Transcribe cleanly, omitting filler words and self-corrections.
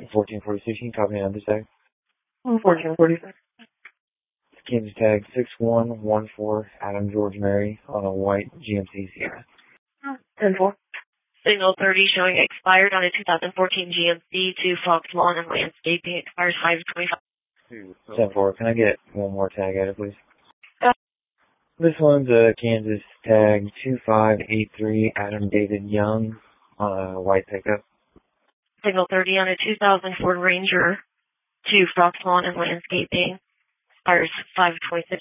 1446, you can copy on this tag. 1446. Kansas tag 6114, Adam George Mary on a white GMC Sierra. 10-4. Signal 30 showing expired on a 2014 GMC to Fox Lawn and Landscaping. Expires 5/25. 10-4. Can I get one more tag at it, please? This one's a Kansas tag 2583, Adam David Young on a white pickup. Signal 30 on a 2000 Ford Ranger to Fox Lawn and Landscaping. Expires 5/26.